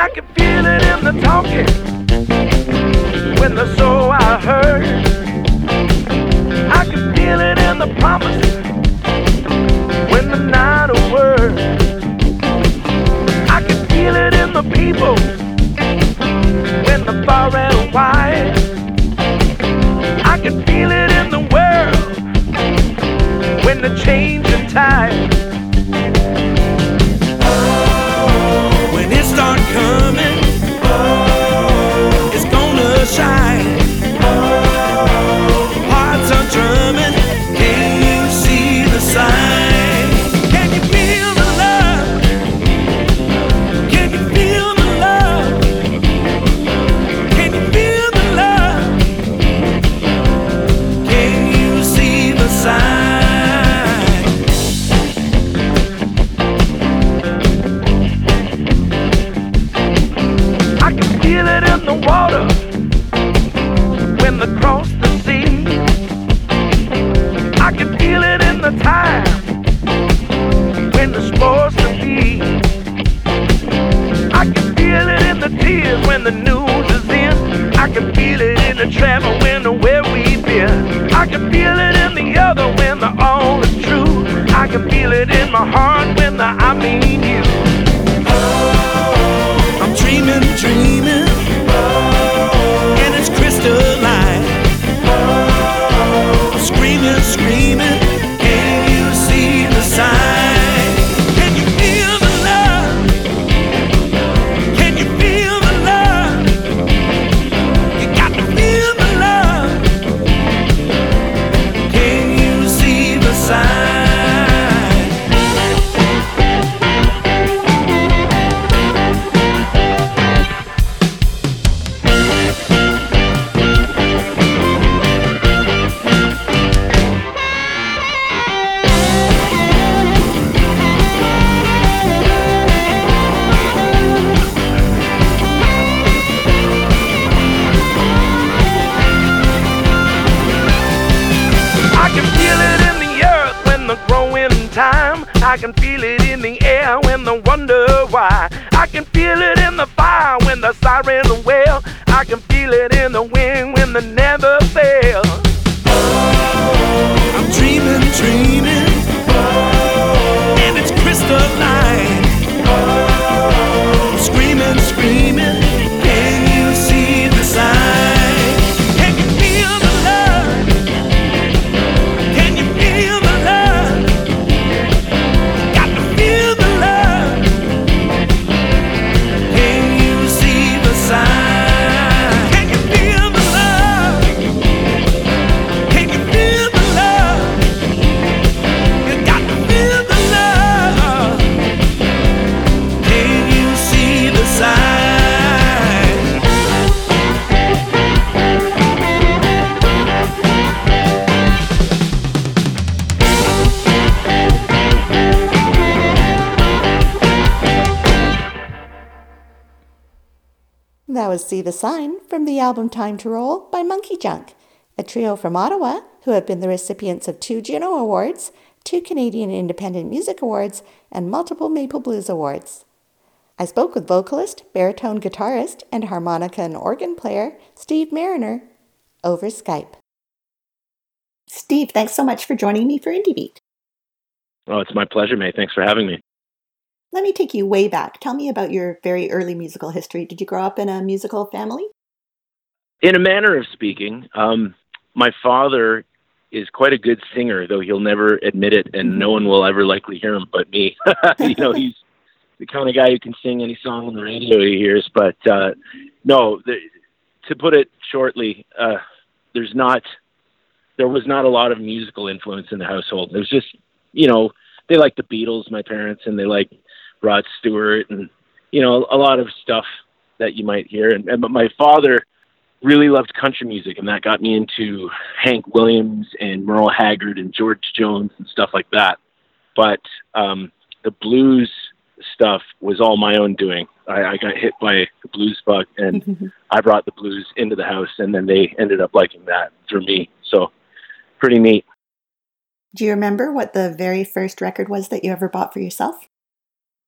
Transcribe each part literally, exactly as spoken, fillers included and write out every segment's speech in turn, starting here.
I can feel it in the talking when the soul I heard. I can feel it in the promises when the night of word. I can feel it in the people when the far and wide. I can feel it in the world when the changing tide. When it start coming, it's gonna shine. Hearts are drumming, can you see the sign? Can you feel the love? Can you feel the love? Can you feel the love? Can you see the sign? I can feel it in the water when they cross the sea. I can feel it in the time when they're supposed to be. I can feel it in the tears when the news is in. I can feel it in the travel when the where we've been. I can feel it in the other when the all is true. I can feel it in my heart when the I mean you. I'm dreaming, dreaming, and it's crystalline. I'm screaming, screaming, can you see the sign? Can you feel the love? Can you feel the love? You got to feel the love. Can you see the sign? I can feel it in the earth when the growing time. I can feel it in the air when they wonder why. I can feel it in the fire when the sirens wail. I can feel it in the wind when they never fail. I'm dreaming, dreaming, and it's crystalline. I'm screaming, screaming, can you see the sign? Can you feel the love? Can you feel the love? Got to feel the love. Can you see the sign? Can you feel the love? Can you feel the love? You got to feel the love. Can you see the sign? That was See the Sign from the album Time to Roll by Monkey Junk, a trio from Ottawa who have been the recipients of two Juno Awards, two Canadian Independent Music Awards, and multiple Maple Blues Awards. I spoke with vocalist, baritone guitarist, and harmonica and organ player Steve Mariner over Skype. Steve, thanks so much for joining me for Indie Beat. Oh, it's my pleasure, May. Thanks for having me. Let me take you way back. Tell me about your very early musical history. Did you grow up in a musical family? In a manner of speaking, um, my father is quite a good singer, though he'll never admit it, and mm-hmm. no one will ever likely hear him but me. You know, he's the kind of guy who can sing any song on the radio he hears. But uh, no, the, to put it shortly, uh, there's not, there was not a lot of musical influence in the household. It was just, you know, they liked the Beatles, my parents, and they liked Rod Stewart and, you know, a lot of stuff that you might hear. And, and but my father really loved country music, and that got me into Hank Williams and Merle Haggard and George Jones and stuff like that. But um, the blues stuff was all my own doing. I, I got hit by the blues bug, and I brought the blues into the house, and then they ended up liking that through me. So pretty neat. Do you remember what the very first record was that you ever bought for yourself?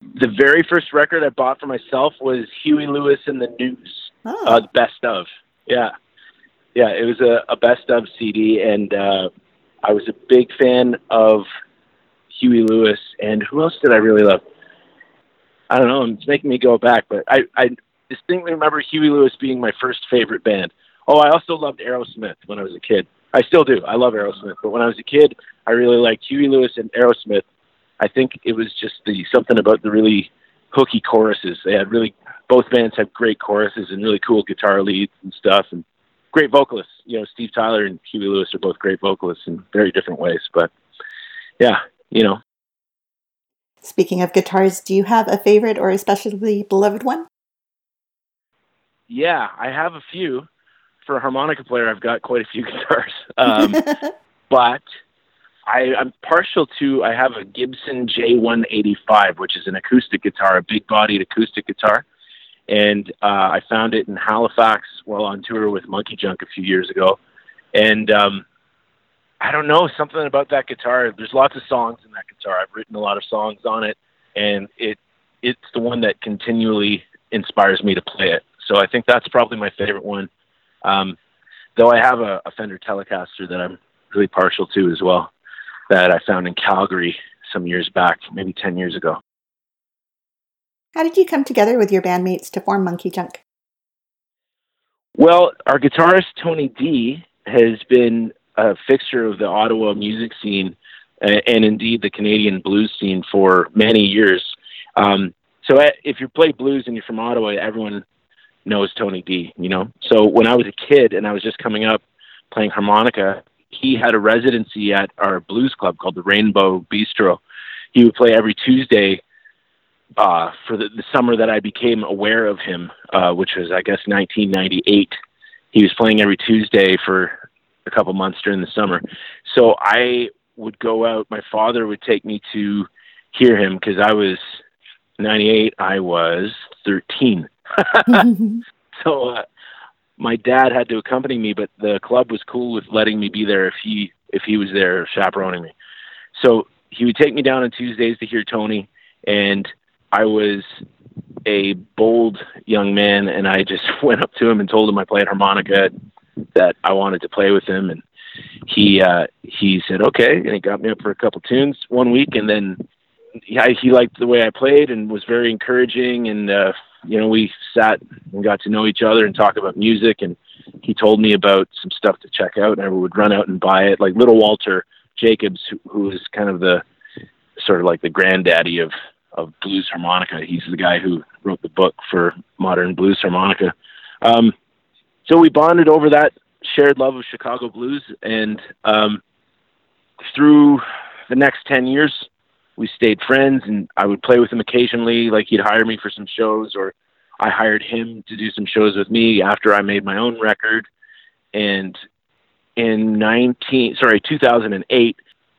The very first record I bought for myself was Huey Lewis and the News, Oh. uh, Best Of. Yeah. Yeah, it was a, a Best Of C D, and uh, I was a big fan of Huey Lewis. And who else did I really love? I don't know. It's making me go back, but I, I distinctly remember Huey Lewis being my first favorite band. Oh, I also loved Aerosmith when I was a kid. I still do. I love Aerosmith. But when I was a kid, I really liked Huey Lewis and Aerosmith. I think it was just the something about the really hooky choruses. They had really, both bands had great choruses and really cool guitar leads and stuff, and great vocalists. You know, Steve Tyler and Huey Lewis are both great vocalists in very different ways. But yeah, you know. Speaking of guitars, do you have a favorite or especially beloved one? Yeah, I have a few. For a harmonica player, I've got quite a few guitars. Um, but I, I'm partial to, I have a Gibson J one eighty-five, which is an acoustic guitar, a big-bodied acoustic guitar. And uh, I found it in Halifax while on tour with Monkey Junk a few years ago. And um, I don't know, something about that guitar. There's lots of songs in that guitar. I've written a lot of songs on it, and it it's the one that continually inspires me to play it. So I think that's probably my favorite one. Um, though I have a, a Fender Telecaster that I'm really partial to as well, that I found in Calgary some years back, maybe ten years ago. How did you come together with your bandmates to form Monkey Junk? Well, our guitarist, Tony D, has been a fixture of the Ottawa music scene uh, and indeed the Canadian blues scene for many years. Um, so uh, if you play blues and you're from Ottawa, everyone knows Tony D, you know? So when I was a kid and I was just coming up playing harmonica, he had a residency at our blues club called the Rainbow Bistro. He would play every Tuesday uh, for the, the summer that I became aware of him, uh, which was, I guess, nineteen ninety-eight. He was playing every Tuesday for a couple months during the summer. So I would go out. My father would take me to hear him because I was ninety-eight. I was thirteen. So uh, my dad had to accompany me, but the club was cool with letting me be there if he if he was there chaperoning me. So he would take me down on Tuesdays to hear Tony, and I was a bold young man, and I just went up to him and told him I played harmonica, that I wanted to play with him, and he uh, he said okay, and he got me up for a couple tunes one week, and then yeah, he liked the way I played and was very encouraging, and uh, you know, we sat and got to know each other and talk about music, and he told me about some stuff to check out, and I would run out and buy it, like Little Walter Jacobs, who, who is kind of the sort of like the granddaddy of, of blues harmonica. He's the guy who wrote the book for modern blues harmonica. Um, so we bonded over that shared love of Chicago blues, and um, through the next ten years, we stayed friends, and I would play with him occasionally. Like he'd hire me for some shows, or I hired him to do some shows with me after I made my own record. And in nineteen, sorry, two thousand eight,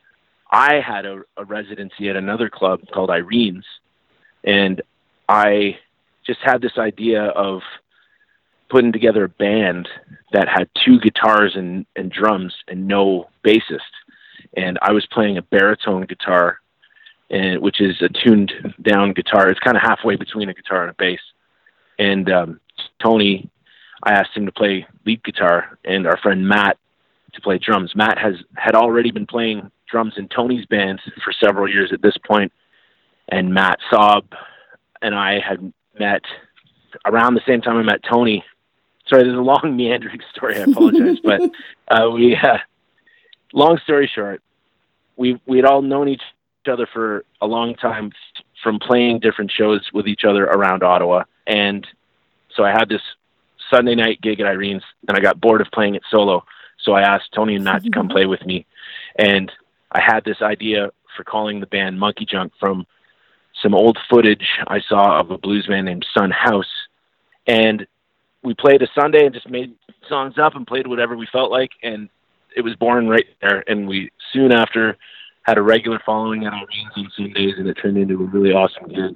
I had a, a residency at another club called Irene's, and I just had this idea of putting together a band that had two guitars and, and drums and no bassist. And I was playing a baritone guitar, and which is a tuned down guitar. It's kind of halfway between a guitar and a bass. And um, Tony, I asked him to play lead guitar, and our friend Matt to play drums. Matt has had already been playing drums in Tony's band for several years at this point, and Matt Saab and I had met around the same time I met Tony. Sorry, there's a long meandering story. I apologize, but uh, we. Uh, long story short, we we had all known each other for a long time from playing different shows with each other around Ottawa, and so I had this Sunday night gig at Irene's, and I got bored of playing it solo. So I asked Tony and Matt to come play with me, and I had this idea for calling the band Monkey Junk from some old footage I saw of a blues band named Sun House. And we played a Sunday and just made songs up and played whatever we felt like, and it was born right there. And we soon after had a regular following at Irene's on Sundays, and it turned into a really awesome gig.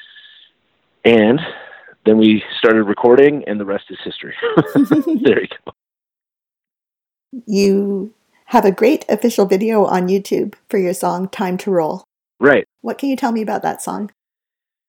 And then we started recording, and the rest is history. There you go. You have a great official video on YouTube for your song Time to Roll. Right. What can you tell me about that song?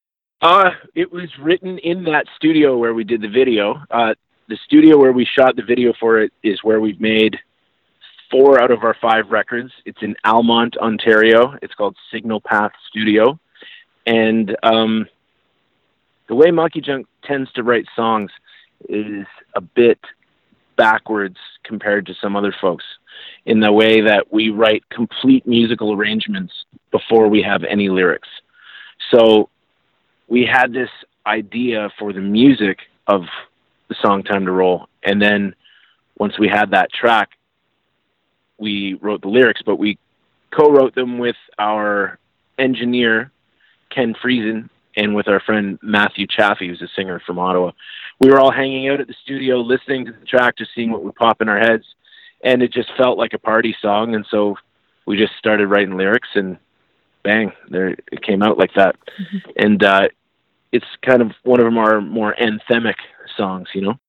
Uh, it was written in that studio where we did the video. Uh, the studio where we shot the video for it is where we've made four out of our five records. It's in Almont, Ontario. It's called Signal Path Studio. And um, the way Monkey Junk tends to write songs is a bit backwards compared to some other folks, in the way that we write complete musical arrangements before we have any lyrics. So we had this idea for the music of the song Time to Roll. And then once we had that track, we wrote the lyrics, but we co-wrote them with our engineer, Ken Friesen, and with our friend Matthew Chaffee, who's a singer from Ottawa. We were all hanging out at the studio, listening to the track, just seeing what would pop in our heads. And it just felt like a party song. And so we just started writing lyrics, and bang, there it came out like that. Mm-hmm. And uh, it's kind of one of our more anthemic songs, you know?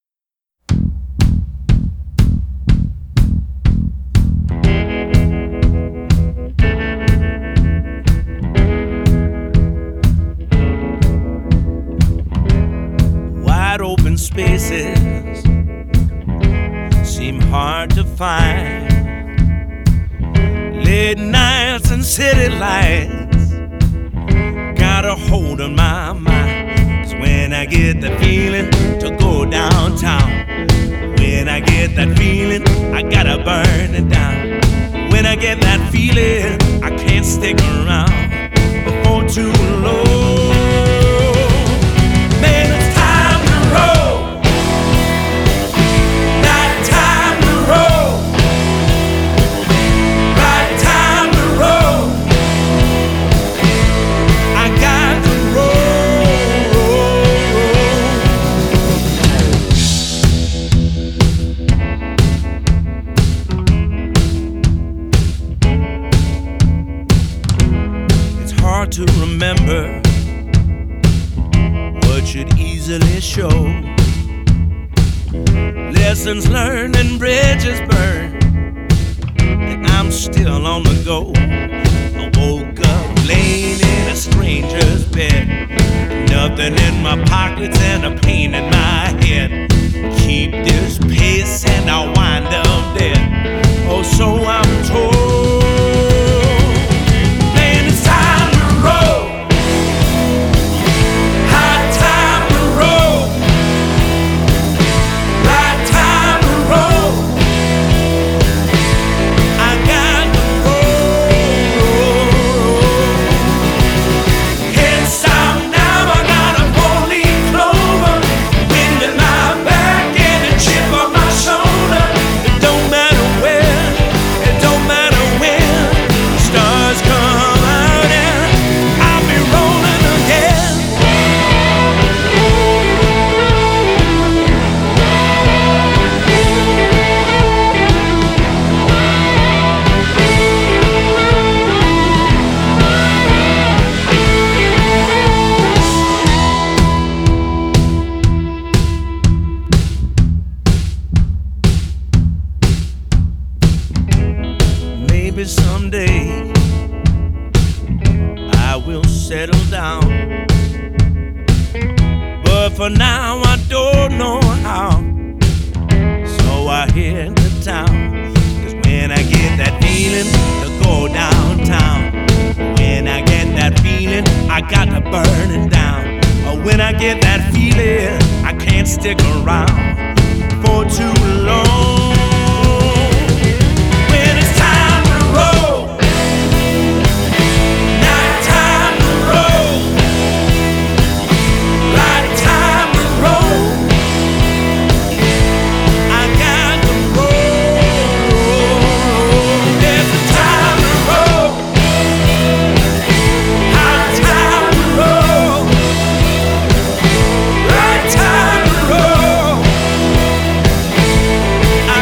Wide open spaces seem hard to find. Late nights and city lights got a hold on my mind. 'Cause when I get the feeling to go downtown, when I get that feeling, I gotta burn it down. When I get that feeling, I can't stick around before too long. Man, it's time to roll. Right time to roll. Right time to roll. I got to roll. It's hard to remember what should easily show. Lessons learned and bridges burned, and I'm still on the go. I woke up laying in a stranger's bed, nothing in my pockets and a pain in my head. Keep this pace and I'll wind up dead. Oh, so I'm told. Man, it's time to roll. Someday I will settle down, but for now I don't know how. So I head to town, 'cause when I get that feeling to go downtown, when I get that feeling I got to burn it down. Or when I get that feeling I can't stick around for too long. I